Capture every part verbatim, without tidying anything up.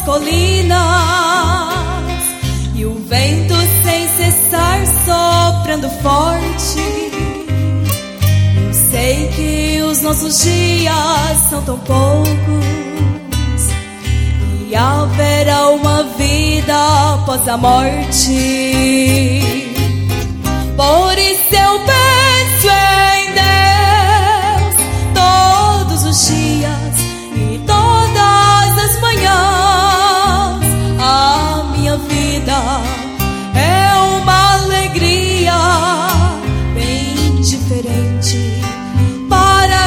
colinas, e o vento sem cessar soprando forte. Eu sei que os nossos dias são tão poucos, e haverá uma vida após a morte. Por isso eu penso em Deus todos os dias e todas as manhãs. A minha vida é uma alegria bem diferente para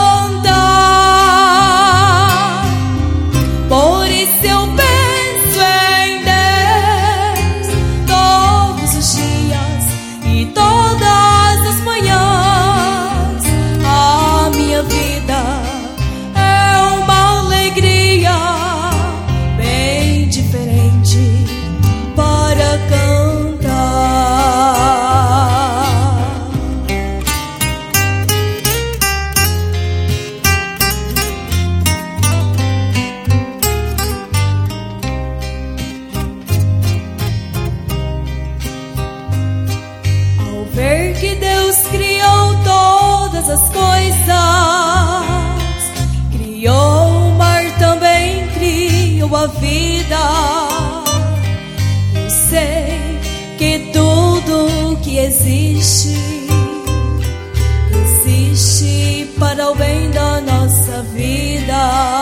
cantar. Por isso eu penso em Deus todos os dias e todas as manhãs. A minha vida é uma alegria bem diferente para cantar. Ao ver que Deus criou todas as coisas, criou o mar, também criou a vida. Eu sei que tudo que existe, existe para o bem da nossa vida.